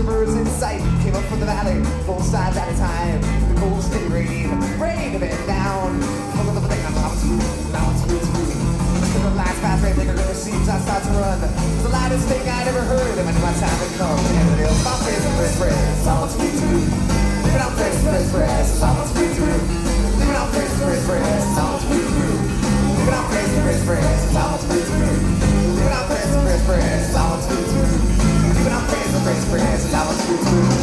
birds in sight came up from the valley, full sides at a time. The cold steady rain a bit down. Full of the thing, now it's free. The last fast rate like a river seems I start to run. It's the lightest thing I'd ever heard. And when my time had come, the end of the hill, my face and it's all what's free to do. Living on face, it's all what's free to do. Living on face, it's all what's free to do. Living on face, it's all what's free to do. Living on face, it's all what's free to do. Living on face, it's all what's free to do.